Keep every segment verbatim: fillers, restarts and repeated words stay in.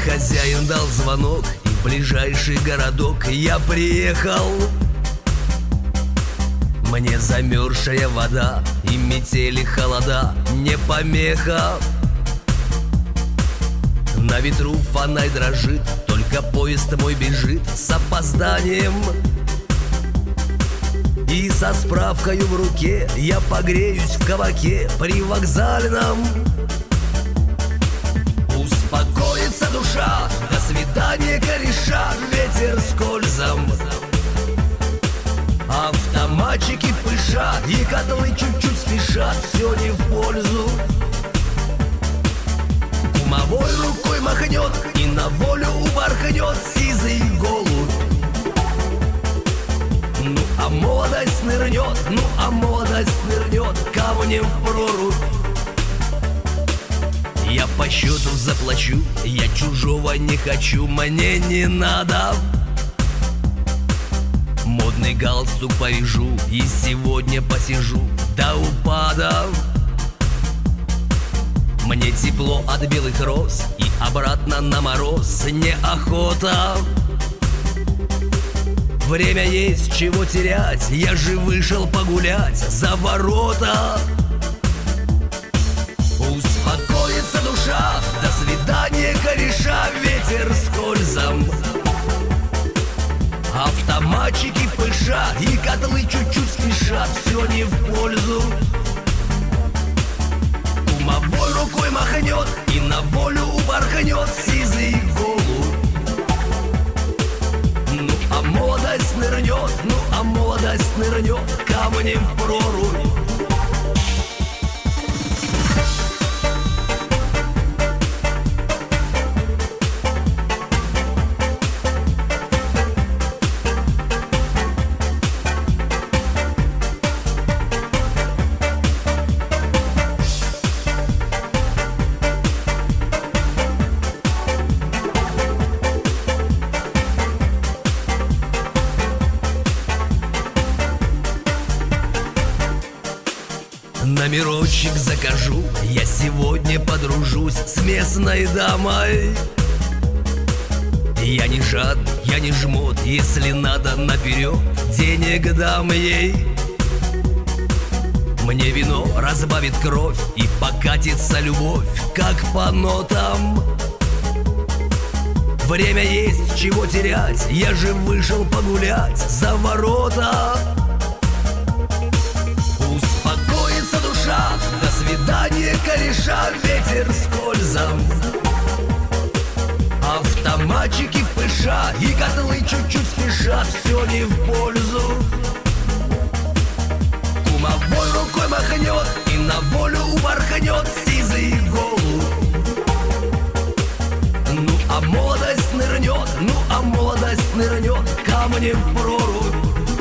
хозяин дал звонок, и в ближайший городок я приехал. Мне замерзшая вода и метели холода не помеха. На ветру фонарь дрожит, только поезд мой бежит с опозданием. И со справкою в руке я погреюсь в кабаке привокзальном. Успокоится душа, до свидания, кореша, ветер скользом. Автоматчики пышат, и котлы чуть-чуть спешат, все не в пользу. Кумовой рукой махнет и на волю упорхнет сизый голубь. Ну а молодость нырнет, ну а молодость нырнет камнем в прорубь. Я по счету заплачу, я чужого не хочу, мне не надо. Модный галстук повяжу и сегодня посижу до упада. Мне тепло от белых роз и обратно на мороз неохота. Время есть, чего терять, я же вышел погулять за ворота. Успокоится душа, до свидания, кореша, ветер скользом. Автоматчики пышат, и котлы чуть-чуть спешат, все не в пользу. Кумовой рукой махнет и на волю упорхнет сизый голубь. Ну а молодость нырнет, ну а молодость нырнет камнем в прорубь. Номерочек закажу, я сегодня подружусь с местной дамой. Я не жадный, я не жмот, если надо наперед, денег дам ей. Мне вино разбавит кровь и покатится любовь, как по нотам. Время есть, чего терять, я же вышел погулять за ворота. До свидания, кореша, ветер скользом. Автоматчики пышат, и котлы чуть-чуть спешат, все не в пользу. Кумовой рукой махнет и на волю упорхнет сизый голубь. Ну а молодость нырнет, ну а молодость нырнет камнем в прорубь.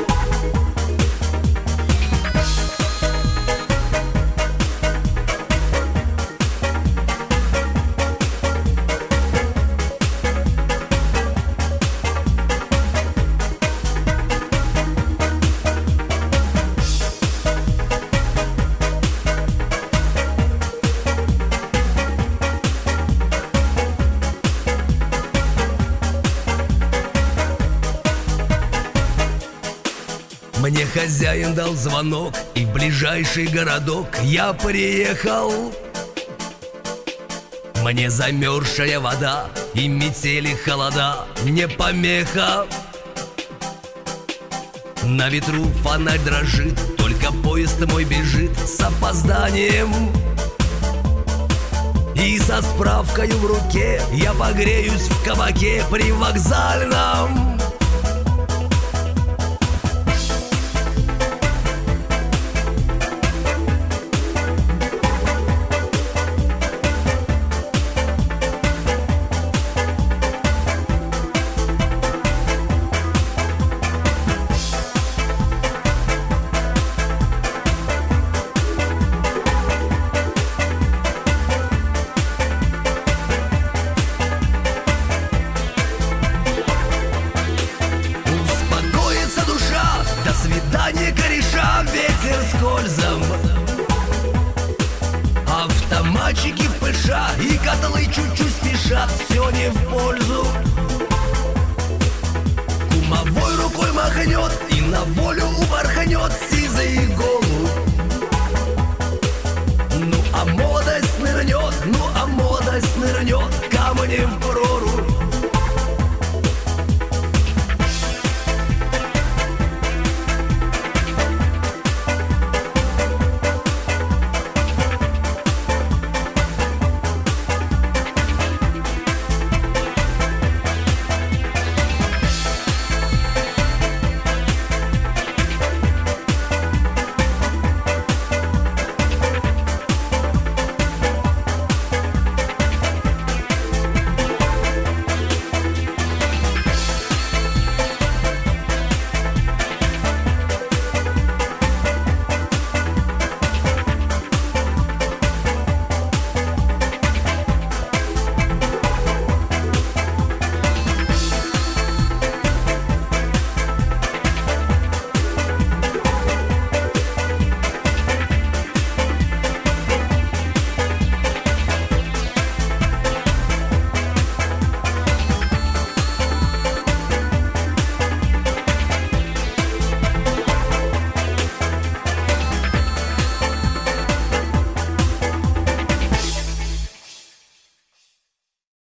Мне хозяин дал звонок, и в ближайший городок я приехал. Мне замерзшая вода и метели холода не помеха. На ветру фонарь дрожит, только поезд мой бежит с опозданием. И со справкою в руке я погреюсь в кабаке привокзальном. скользом. Автоматчики в пыша и котлы чуть-чуть спешат. спешат, все не в пользу. Кумовой рукой махнет и на волю упорхнет сизый голубь. Ну а молодость нырнет, ну а молодость нырнет камнем в прорубь.